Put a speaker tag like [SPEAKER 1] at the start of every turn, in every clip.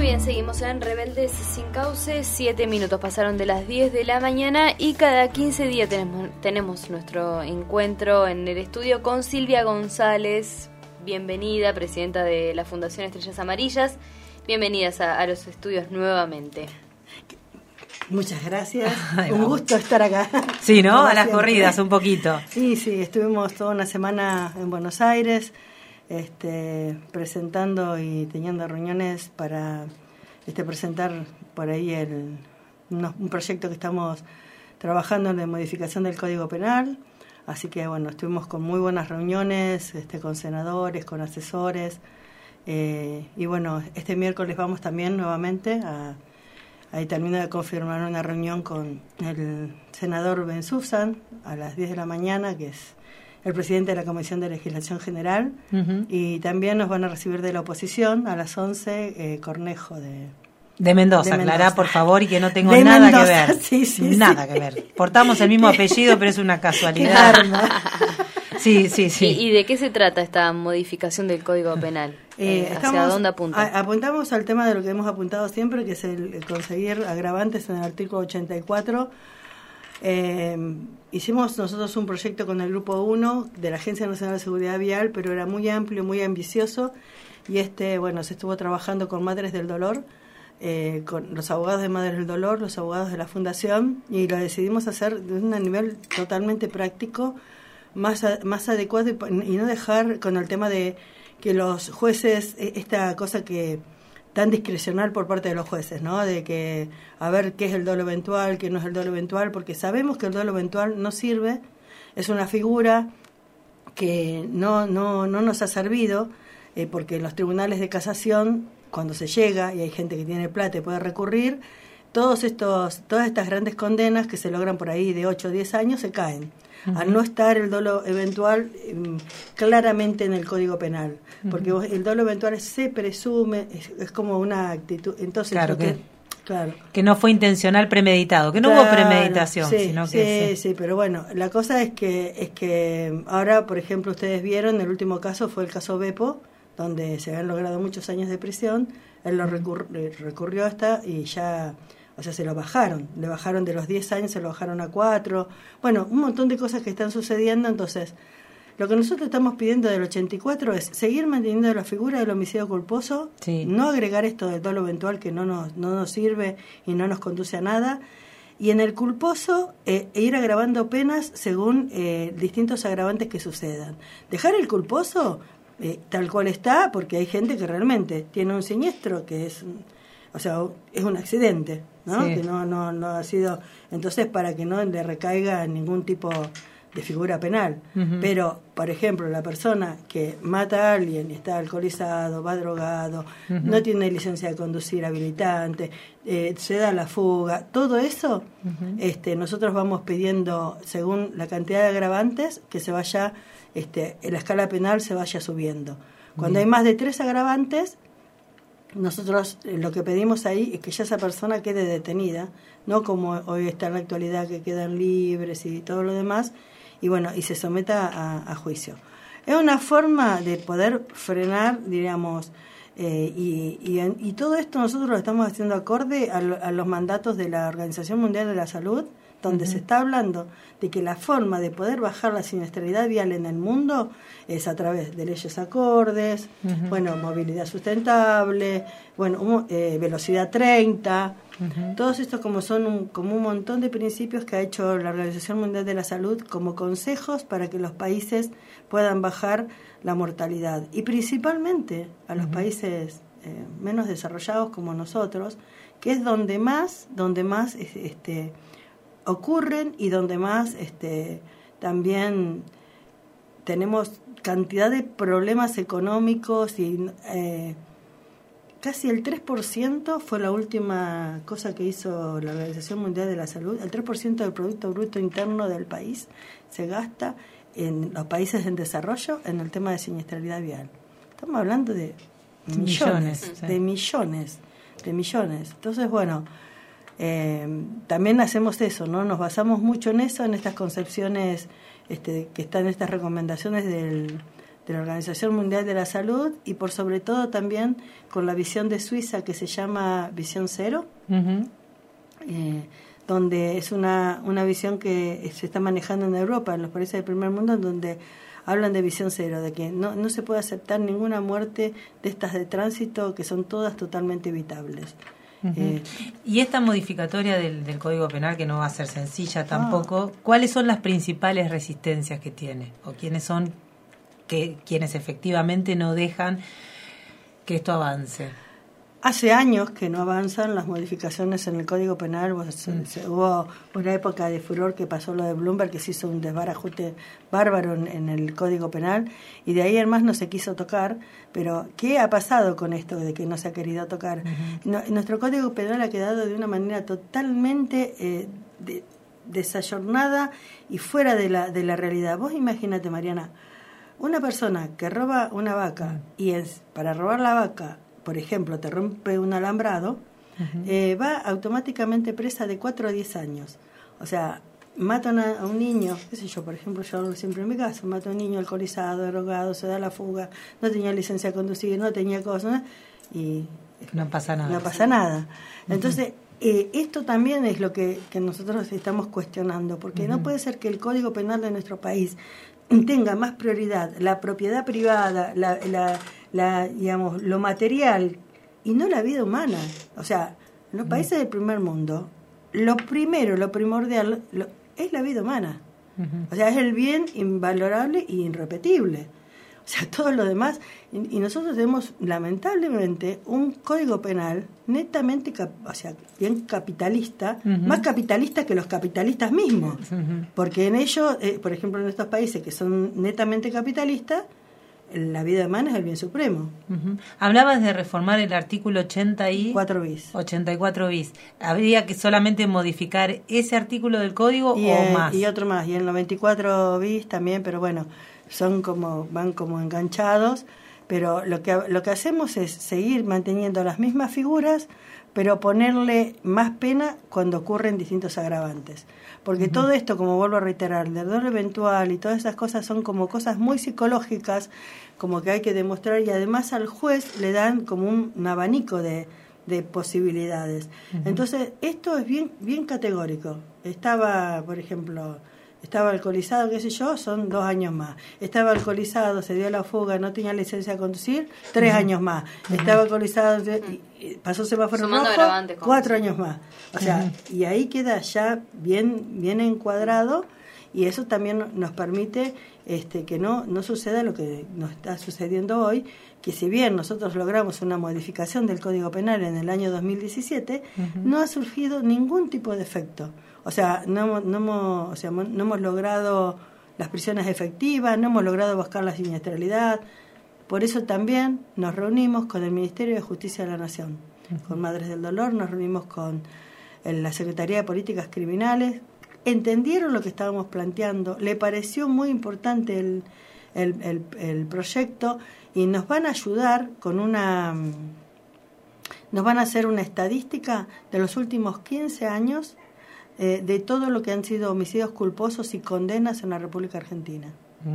[SPEAKER 1] bien, seguimos en Rebeldes Sin Cauce. 7 minutos pasaron de las 10 de la mañana y cada 15 días tenemos nuestro encuentro en el estudio con Silvia González. Bienvenida, presidenta de la Fundación Estrellas Amarillas. Bienvenidas a los estudios nuevamente.
[SPEAKER 2] Muchas gracias. Un gusto estar acá.
[SPEAKER 3] Sí, ¿no? A las corridas un poquito.
[SPEAKER 2] Sí, estuvimos toda una semana en Buenos Aires, presentando y teniendo reuniones para presentar por ahí un proyecto que estamos trabajando en la modificación del Código Penal. Así que bueno, estuvimos con muy buenas reuniones, con senadores, con asesores, y bueno, este miércoles vamos también nuevamente ahí termino de confirmar una reunión con el senador Bensousan a las 10 de la mañana, que es el presidente de la Comisión de Legislación General, y también nos van a recibir de la oposición a las 11 Cornejo
[SPEAKER 3] de Mendoza. Aclará, por favor, y que no tengo
[SPEAKER 2] de
[SPEAKER 3] nada
[SPEAKER 2] Mendoza,
[SPEAKER 3] que ver. Nada que ver. Portamos el mismo apellido, pero es una casualidad. Sí.
[SPEAKER 1] ¿Y de qué se trata esta modificación del Código Penal? ¿Hacia dónde apunta?
[SPEAKER 2] Apuntamos al tema de lo que hemos apuntado siempre, que es el conseguir agravantes en el artículo 84. Hicimos nosotros un proyecto con el Grupo 1 de la Agencia Nacional de Seguridad Vial, pero era muy amplio, muy ambicioso, y se estuvo trabajando con Madres del Dolor, con los abogados de Madres del Dolor, los abogados de la Fundación, y lo decidimos hacer de un nivel totalmente práctico, más adecuado, y no dejar con el tema de que los jueces, esta cosa que tan discrecional por parte de los jueces, ¿no? De que a ver qué es el dolo eventual, qué no es el dolo eventual, porque sabemos que el dolo eventual no sirve, es una figura que no nos ha servido, porque en los tribunales de casación, cuando se llega y hay gente que tiene plata y puede recurrir, todas estas grandes condenas que se logran por ahí de 8 o 10 años se caen. Al no estar el dolo eventual claramente en el Código Penal, porque el dolo eventual se presume, es como una actitud, entonces
[SPEAKER 3] que no fue intencional premeditado, que no hubo premeditación, sino que
[SPEAKER 2] sí, pero bueno, la cosa es que ahora, por ejemplo, ustedes vieron, el último caso fue el caso Beppo, donde se habían logrado muchos años de prisión, él lo recurrió hasta y ya... O sea, se lo bajaron, le bajaron de los 10 años, se lo bajaron a 4. Bueno, un montón de cosas que están sucediendo. Entonces, lo que nosotros estamos pidiendo del 84 es seguir manteniendo la figura del homicidio culposo, no agregar esto del dolo eventual que no nos sirve y no nos conduce a nada, y en el culposo ir agravando penas según distintos agravantes que sucedan. Dejar el culposo tal cual está, porque hay gente que realmente tiene un siniestro que es... O sea, es un accidente, ¿no? Que no ha sido... Entonces, para que no le recaiga ningún tipo de figura penal. Pero, por ejemplo, la persona que mata a alguien, está alcoholizado, va drogado, no tiene licencia de conducir habilitante, se da la fuga, todo eso, nosotros vamos pidiendo, según la cantidad de agravantes, que se vaya, en la escala penal se vaya subiendo. Cuando hay más de 3 agravantes... Nosotros lo que pedimos ahí es que ya esa persona quede detenida, no como hoy está en la actualidad, que quedan libres y todo lo demás, y bueno, y se someta a juicio. Es una forma de poder frenar, diríamos, y todo esto nosotros lo estamos haciendo acorde a los mandatos de la Organización Mundial de la Salud, donde se está hablando de que la forma de poder bajar la siniestralidad vial en el mundo es a través de leyes acordes, movilidad sustentable, velocidad 30, todos estos son como un montón de principios que ha hecho la Organización Mundial de la Salud como consejos para que los países puedan bajar la mortalidad, y principalmente a los países menos desarrollados como nosotros, que es donde más ocurren y donde más también tenemos cantidad de problemas económicos, y casi el 3% fue la última cosa que hizo la Organización Mundial de la Salud. El 3% del Producto Bruto Interno del país se gasta en los países en desarrollo en el tema de siniestralidad vial. Estamos hablando de millones. Entonces, bueno, también hacemos eso, ¿no? Nos basamos mucho en eso, en estas concepciones que están, estas recomendaciones de la Organización Mundial de la Salud y por sobre todo también con la visión de Suiza que se llama Visión Cero, donde es una visión que se está manejando en Europa, en los países del primer mundo, donde hablan de visión cero, de que no se puede aceptar ninguna muerte de estas de tránsito, que son todas totalmente evitables.
[SPEAKER 3] Y esta modificatoria del Código Penal, que no va a ser sencilla tampoco, ¿cuáles son las principales resistencias que tiene? ¿O quiénes son quienes efectivamente no dejan que esto avance?
[SPEAKER 2] Hace años que no avanzan las modificaciones en el Código Penal. Hubo una época de furor que pasó lo de Bloomberg, que se hizo un desbarajuste bárbaro en el Código Penal, y de ahí en más no se quiso tocar. Pero, ¿qué ha pasado con esto de que no se ha querido tocar? Nuestro Código Penal ha quedado de una manera totalmente desayornada y fuera de la realidad. Vos imagínate, Mariana, una persona que roba una vaca y para robar la vaca, por ejemplo, te rompe un alambrado, va automáticamente presa de 4 a 10 años. O sea, matan a un niño, qué sé yo, por ejemplo, yo hablo siempre en mi caso, mata a un niño alcoholizado, drogado, se da la fuga, no tenía licencia de conducir, no tenía cosas, y
[SPEAKER 3] no pasa nada.
[SPEAKER 2] No pasa nada. Entonces, esto también es lo que nosotros estamos cuestionando, porque no puede ser que el Código Penal de nuestro país tenga más prioridad la propiedad privada, digamos, lo material y no la vida humana. O sea, en los países del primer mundo, lo primordial es la vida humana. O sea, es el bien invalorable e irrepetible. O sea, todo lo demás. Y nosotros tenemos, lamentablemente, un código penal netamente, bien capitalista, más capitalista que los capitalistas mismos. Porque en ellos, por ejemplo, en estos países que son netamente capitalistas, la vida humana es el bien supremo.
[SPEAKER 3] Hablabas de reformar el artículo
[SPEAKER 2] 84 bis.
[SPEAKER 3] 84 bis. ¿Habría que solamente modificar ese artículo del código o más?
[SPEAKER 2] Y otro más. Y el 94 bis también, pero bueno, van como enganchados. Pero lo que hacemos es seguir manteniendo las mismas figuras, pero ponerle más pena cuando ocurren distintos agravantes. Porque todo esto, como vuelvo a reiterar, el error eventual y todas esas cosas son como cosas muy psicológicas, como que hay que demostrar, y además al juez le dan como un abanico de posibilidades. Entonces, esto es bien categórico. Por ejemplo, estaba alcoholizado, qué sé yo, son 2 años más. Estaba alcoholizado, se dio la fuga, no tenía licencia de conducir, 3 años más. Estaba alcoholizado, pasó semáforo rojo, 4 años más. O sea, y ahí queda ya bien encuadrado, y eso también nos permite que no suceda lo que nos está sucediendo hoy, que si bien nosotros logramos una modificación del Código Penal en el año 2017, no ha surgido ningún tipo de efecto. O sea, no hemos logrado las prisiones efectivas, no hemos logrado buscar la siniestralidad. Por eso también nos reunimos con el Ministerio de Justicia de la Nación, con Madres del Dolor, nos reunimos con la Secretaría de Políticas Criminales. Entendieron lo que estábamos planteando, le pareció muy importante el proyecto, y nos van a ayudar nos van a hacer una estadística de los últimos 15 años de todo lo que han sido homicidios culposos y condenas en la República Argentina.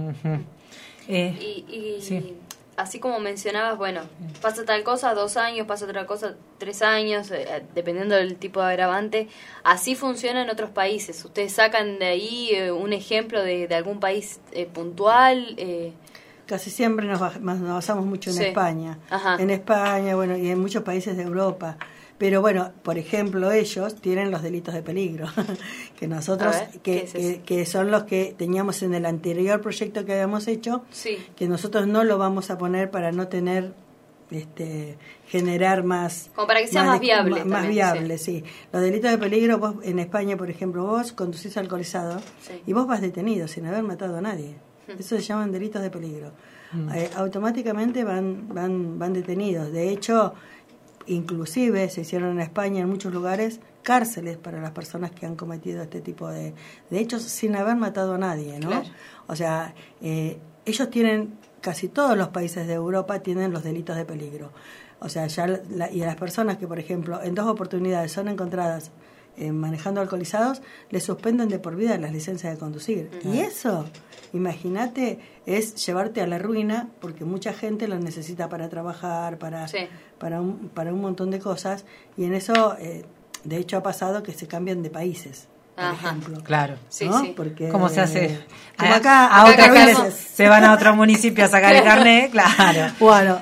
[SPEAKER 1] Sí. Así como mencionabas, bueno, pasa tal cosa, 2 años, pasa otra cosa, 3 años, dependiendo del tipo de agravante. Así funciona en otros países. ¿Ustedes sacan de ahí un ejemplo de algún país puntual?
[SPEAKER 2] Casi siempre nos basamos mucho en España.
[SPEAKER 1] Ajá.
[SPEAKER 2] En España, bueno, y en muchos países de Europa. Pero bueno, por ejemplo, ellos tienen los delitos de peligro, que nosotros, que son los que teníamos en el anterior proyecto que habíamos hecho, que nosotros no lo vamos a poner para no tener, generar más...
[SPEAKER 1] Como para que sea más viable.
[SPEAKER 2] Más viable, sí. Los delitos de peligro, vos en España, por ejemplo, vos conducís alcoholizado y vos vas detenido sin haber matado a nadie. Eso se llaman delitos de peligro. Automáticamente van detenidos. De hecho, inclusive se hicieron en España en muchos lugares cárceles para las personas que han cometido este tipo de hechos sin haber matado a nadie, ¿no? Claro. O sea, ellos tienen, casi todos los países de Europa tienen los delitos de peligro. O sea, y a las personas que, por ejemplo, en 2 oportunidades son encontradas manejando alcoholizados, les suspenden de por vida las licencias de conducir. Y eso, imagínate, es llevarte a la ruina, porque mucha gente lo necesita para trabajar, para un montón de cosas, y en eso, de hecho, ha pasado que se cambian de países. Por ejemplo.
[SPEAKER 3] Claro.
[SPEAKER 2] ¿No?
[SPEAKER 1] Sí.
[SPEAKER 2] Porque,
[SPEAKER 3] ¿Cómo se hace?
[SPEAKER 2] Como acá
[SPEAKER 3] se van a otro municipio a sacar el carnet, claro.
[SPEAKER 2] Bueno,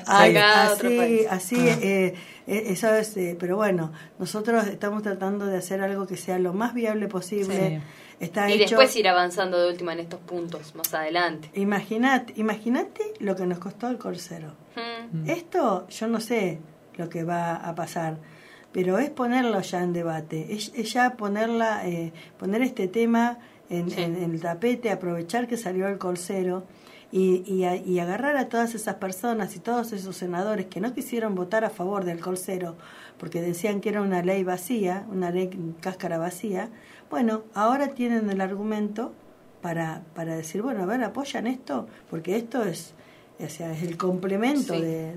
[SPEAKER 1] así
[SPEAKER 2] eso es, pero bueno, nosotros estamos tratando de hacer algo que sea lo más viable posible.
[SPEAKER 1] Sí. Y después ir avanzando de última en estos puntos más adelante.
[SPEAKER 2] Imagínate lo que nos costó el Corsero. Esto yo no sé lo que va a pasar, pero es ponerlo ya en debate, es ya poner este tema en el tapete, aprovechar que salió el Corsero y agarrar a todas esas personas y todos esos senadores que no quisieron votar a favor del Corsero porque decían que era una ley vacía, una ley cáscara vacía. Bueno, ahora tienen el argumento para decir, bueno, a ver, apoyan esto, porque esto es el complemento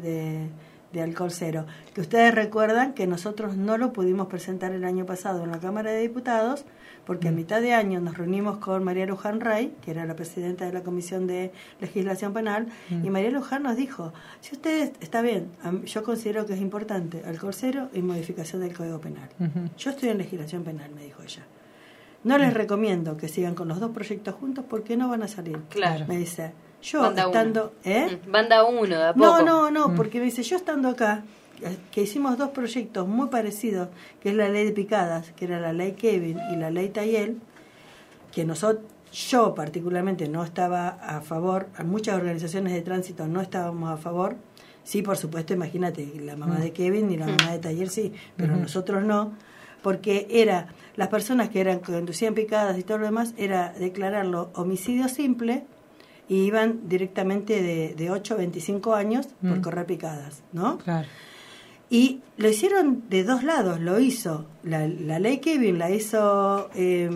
[SPEAKER 2] de alcohol cero, que ustedes recuerdan que nosotros no lo pudimos presentar el año pasado en la Cámara de Diputados, porque a mitad de año nos reunimos con María Luján Rey, que era la presidenta de la Comisión de Legislación Penal, y María Luján nos dijo, si ustedes, está bien, yo considero que es importante alcohol cero y modificación del Código Penal. Yo estoy en Legislación Penal, me dijo ella. No les recomiendo que sigan con los dos proyectos juntos porque no van a salir.
[SPEAKER 1] Claro.
[SPEAKER 2] Me dice, yo
[SPEAKER 1] Banda
[SPEAKER 2] estando...
[SPEAKER 1] Banda uno, de a poco.
[SPEAKER 2] No, porque me dice, yo estando acá, que hicimos dos proyectos muy parecidos, que es la ley de picadas, que era la ley Kevin y la ley Tayel, que yo particularmente no estaba a favor, muchas organizaciones de tránsito no estábamos a favor. Sí, por supuesto, imagínate, la mamá de Kevin y la mamá de Tayel sí, pero nosotros no, porque las personas que conducían picadas y todo lo demás, era declararlo homicidio simple, y iban directamente de 8 a 25 años por correr picadas, ¿no? Claro. Y lo hicieron de dos lados, lo hizo la ley Kevin, la hizo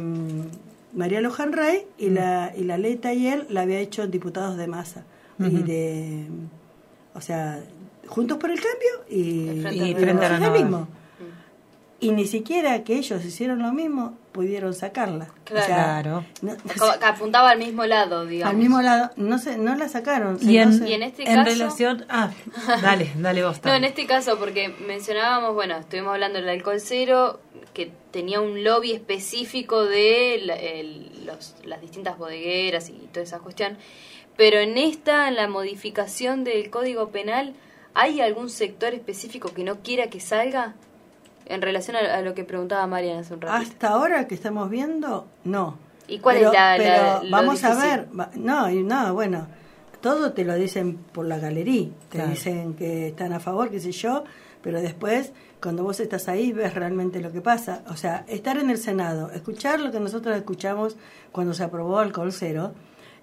[SPEAKER 2] María Luján Rey, y la ley Tayel la había hecho diputados de masa, y o sea, Juntos por el Cambio y
[SPEAKER 3] Frente al
[SPEAKER 2] Socialismo. Y ni siquiera que ellos hicieron lo mismo pudieron sacarla.
[SPEAKER 1] Claro. O sea, que apuntaba al mismo lado, digamos.
[SPEAKER 2] Al mismo lado, no la sacaron.
[SPEAKER 1] Y en este caso,
[SPEAKER 3] relación... dale vos.
[SPEAKER 1] No, en este caso, porque mencionábamos, estuvimos hablando del alcohol cero, que tenía un lobby específico de las distintas bodegueras y toda esa cuestión, pero en la modificación del Código Penal, ¿hay algún sector específico que no quiera que salga? En relación a lo que preguntaba Mariana hace un rato.
[SPEAKER 2] Hasta ahora que estamos viendo, no.
[SPEAKER 1] ¿Y cuál es
[SPEAKER 2] pero vamos difícil? A ver, bueno, todo te lo dicen por la galería, te dicen que están a favor, qué sé yo, pero después, cuando vos estás ahí, ves realmente lo que pasa. O sea, estar en el Senado, escuchar lo que nosotros escuchamos cuando se aprobó alcohol cero,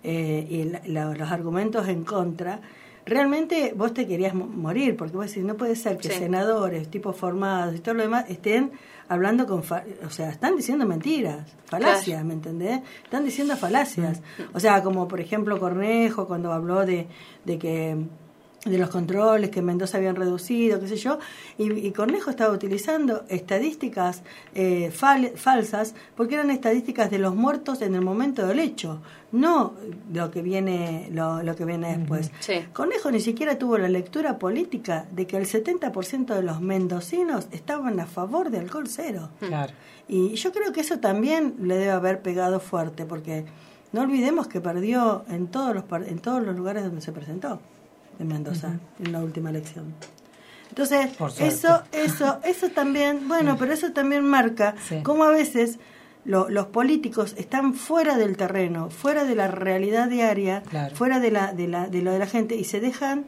[SPEAKER 2] y los argumentos en contra. Realmente vos te querías morir, porque vos decís, no puede ser que senadores, tipos formados y todo lo demás estén hablando están diciendo mentiras, falacias, ¿me entendés? Están diciendo falacias. O sea, como por ejemplo Cornejo, cuando habló de los controles que en Mendoza habían reducido, qué sé yo, y Cornejo estaba utilizando estadísticas falsas, porque eran estadísticas de los muertos en el momento del hecho, no lo que viene después.
[SPEAKER 1] Sí.
[SPEAKER 2] Cornejo ni siquiera tuvo la lectura política de que el 70% de los mendocinos estaban a favor de alcohol cero.
[SPEAKER 3] Claro.
[SPEAKER 2] Y yo creo que eso también le debe haber pegado fuerte, porque no olvidemos que perdió en todos los lugares donde se presentó de Mendoza en la última elección. Entonces, eso también, pero eso también marca cómo a veces los políticos están fuera del terreno, fuera de la realidad diaria, fuera de lo de la gente, y se dejan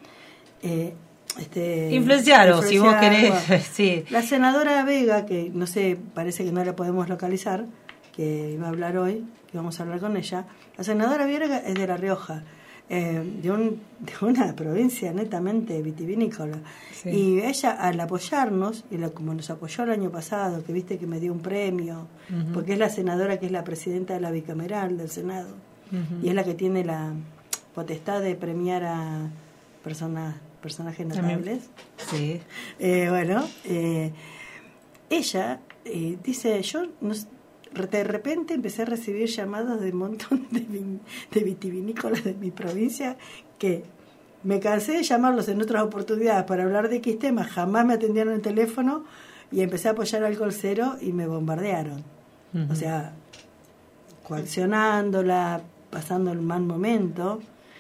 [SPEAKER 3] influenciar, o si vos querés. Sí.
[SPEAKER 2] La senadora Vega, que no sé, parece que no la podemos localizar, que iba a hablar hoy, que vamos a hablar con ella. La senadora Vega es de La Rioja, de una provincia netamente vitivinícola, y ella, al apoyarnos, y como nos apoyó el año pasado, que viste que me dio un premio, porque es la senadora que es la presidenta de la bicameral del Senado, y es la que tiene la potestad de premiar a personajes notables.
[SPEAKER 3] Sí.
[SPEAKER 2] ella dice, yo de repente empecé a recibir llamados de un montón de vitivinícolas de mi provincia que me cansé de llamarlos en otras oportunidades para hablar de X temas, jamás me atendieron el teléfono y empecé a apoyar Alcohol Cero y me bombardearon. O sea, coaccionándola, pasando el mal momento.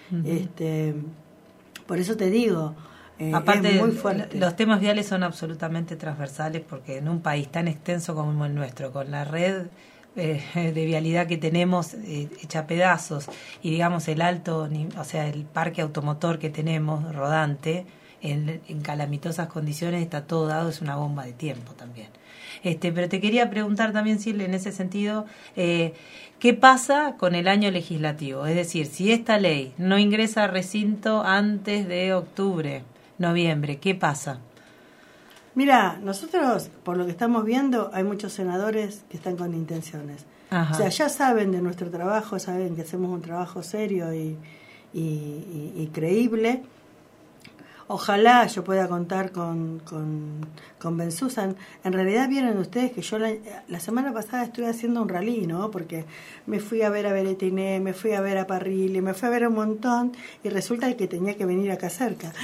[SPEAKER 2] Por eso te digo,
[SPEAKER 3] aparte,
[SPEAKER 2] es muy fuerte.
[SPEAKER 3] Los temas viales son absolutamente transversales porque en un país tan extenso como el nuestro, con la red de vialidad que tenemos hecha pedazos y digamos el el parque automotor que tenemos rodante en calamitosas condiciones, está todo dado, es una bomba de tiempo también. Pero te quería preguntar también, Silvia, en ese sentido, ¿qué pasa con el año legislativo? Es decir, si esta ley no ingresa a recinto antes de octubre, noviembre, ¿qué pasa?
[SPEAKER 2] Mira, nosotros, por lo que estamos viendo, hay muchos senadores que están con intenciones. Ajá. O sea, ya saben de nuestro trabajo, saben que hacemos un trabajo serio y creíble. Ojalá yo pueda contar con Ben Susan. En realidad vieron ustedes que yo la semana pasada estuve haciendo un rally, ¿no? Porque me fui a ver a Beretiné, me fui a ver a Parrilli, me fui a ver un montón y resulta que tenía que venir acá cerca.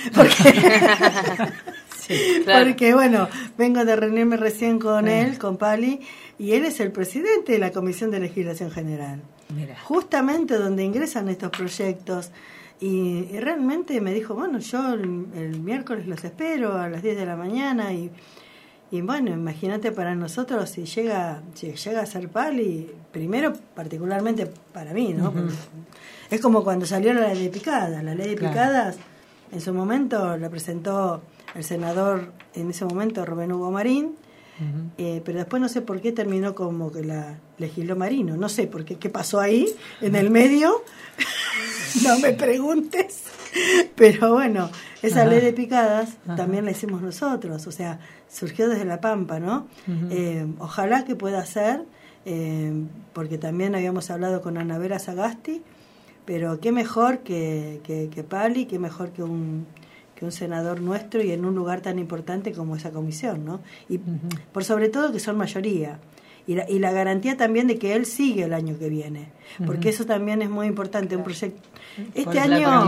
[SPEAKER 2] Sí, claro. Porque bueno, vengo de reunirme recién con él, con Pali, y él es el presidente de la Comisión de Legislación General. Mira. Justamente donde ingresan estos proyectos. Y realmente me dijo, bueno, yo el miércoles los espero a las 10 de la mañana y bueno, imagínate para nosotros si llega a ser Pali, primero particularmente para mí, ¿no? Uh-huh. Es como cuando salió la ley de picadas. La ley de picadas en su momento la presentó el senador en ese momento Rubén Hugo Marín, uh-huh. Pero después no sé por qué terminó como que la legisló Marino, no sé por qué pasó ahí en el medio. No me preguntes, pero bueno, esa ley de picadas también la hicimos nosotros, o sea, surgió desde La Pampa, ¿no? Uh-huh. Ojalá que pueda ser, porque también habíamos hablado con Ana Vera Sagasti, pero qué mejor que Pali, qué mejor que un senador nuestro y en un lugar tan importante como esa comisión, ¿no? Y uh-huh. por sobre todo que son mayoría. Y la garantía también de que él sigue el año que viene, porque eso también es muy importante, un proyecto. Este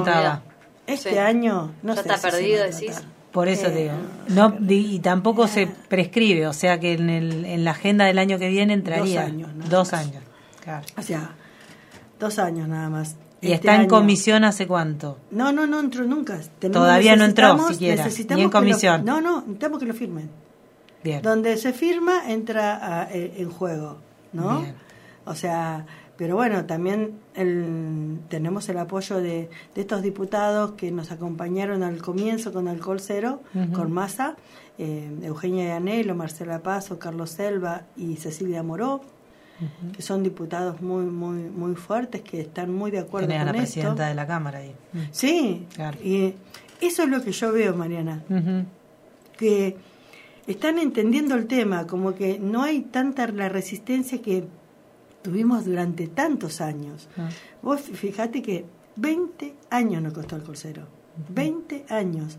[SPEAKER 2] año no
[SPEAKER 1] ya
[SPEAKER 2] sé
[SPEAKER 1] está
[SPEAKER 2] si
[SPEAKER 1] perdido, decís.
[SPEAKER 3] Por eso te digo, y tampoco se prescribe, o sea que en la agenda del año que viene entraría
[SPEAKER 2] 2 años.
[SPEAKER 3] 2 años, claro.
[SPEAKER 2] O sea, 2 años nada más.
[SPEAKER 3] ¿Y está en comisión hace cuánto?
[SPEAKER 2] No entró nunca.
[SPEAKER 3] Todavía no entró siquiera, ni en comisión.
[SPEAKER 2] Necesitamos que lo firmen.
[SPEAKER 3] Bien.
[SPEAKER 2] Donde se firma entra en juego, ¿no?
[SPEAKER 3] Bien.
[SPEAKER 2] O sea, pero bueno, también tenemos el apoyo de estos diputados que nos acompañaron al comienzo con Alcohol Cero, uh-huh. con Massa, Eugenia Yanelo, Marcela Pazo, Carlos Selva y Cecilia Moró, uh-huh. que son diputados muy muy muy fuertes, que están muy de acuerdo con esto.
[SPEAKER 3] Tenés a la presidenta de la Cámara ahí.
[SPEAKER 2] Sí,
[SPEAKER 3] claro.
[SPEAKER 2] Y eso es lo que yo veo, Mariana,
[SPEAKER 3] uh-huh.
[SPEAKER 2] que están entendiendo el tema, como que no hay tanta la resistencia que tuvimos durante tantos años. Vos fíjate que 20 años nos costó Alcohol Cero. 20 años.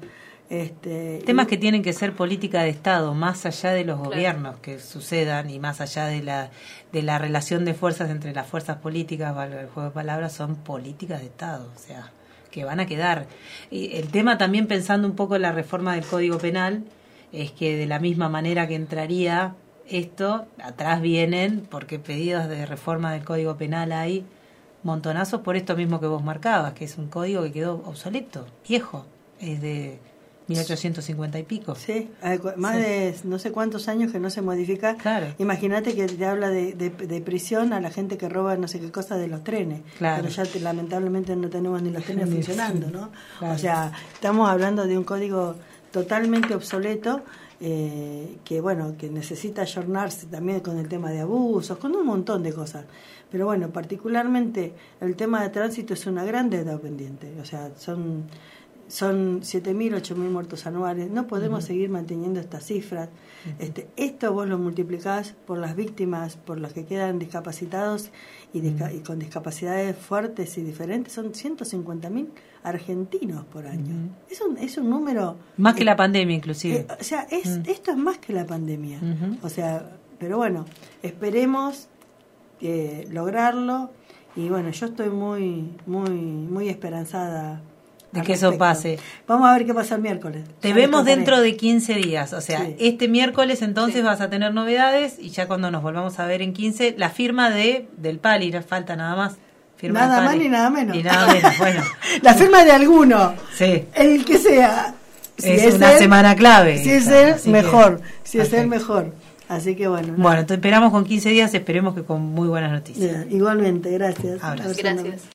[SPEAKER 3] Temas que tienen que ser política de Estado, más allá de los gobiernos que sucedan y más allá de la relación de fuerzas entre las fuerzas políticas, el juego de palabras, son políticas de Estado, o sea, que van a quedar. Y el tema también, pensando un poco en la reforma del Código Penal, es que de la misma manera que entraría esto, atrás vienen, porque pedidos de reforma del Código Penal hay montonazos por esto mismo que vos marcabas, que es un código que quedó obsoleto, viejo, es de 1850 y pico.
[SPEAKER 2] Sí, más de no sé cuántos años que no se modifica.
[SPEAKER 3] Claro.
[SPEAKER 2] Imagínate que te habla de prisión a la gente que roba no sé qué cosa de los trenes.
[SPEAKER 3] Claro.
[SPEAKER 2] Pero ya lamentablemente no tenemos ni los trenes funcionando, ¿no?
[SPEAKER 3] Claro.
[SPEAKER 2] O sea, estamos hablando de un código totalmente obsoleto, que bueno, que necesita ayornarse también con el tema de abusos, con un montón de cosas. Pero bueno, particularmente el tema de tránsito es una gran deuda pendiente. O sea, son 7.000, 8.000 muertos anuales. No podemos seguir manteniendo estas cifras. Esto vos lo multiplicás por las víctimas, por los que quedan discapacitados y con discapacidades fuertes y diferentes. Son 150.000 argentinos por año. Es un número...
[SPEAKER 3] Más que la pandemia, inclusive.
[SPEAKER 2] O sea, esto es más que la pandemia. O sea, pero bueno, esperemos lograrlo. Y bueno, yo estoy muy esperanzada
[SPEAKER 3] de que eso pase.
[SPEAKER 2] Vamos a ver qué pasa el miércoles.
[SPEAKER 3] Te vemos dentro de 15 días, o sea,
[SPEAKER 2] sí.
[SPEAKER 3] Este miércoles entonces vas a tener novedades y ya cuando nos volvamos a ver en 15, la firma del PALI, falta nada más. Firma
[SPEAKER 2] nada más ni nada menos.
[SPEAKER 3] Ni nada menos, bueno.
[SPEAKER 2] La firma de alguno.
[SPEAKER 3] Sí.
[SPEAKER 2] El que sea.
[SPEAKER 3] Si es una semana clave.
[SPEAKER 2] Si es él, mejor. Si es él, mejor. Así que bueno.
[SPEAKER 3] Bueno, te esperamos con 15 días, esperemos que con muy buenas noticias.
[SPEAKER 2] Igualmente, gracias.
[SPEAKER 3] Abrazo.
[SPEAKER 1] Gracias.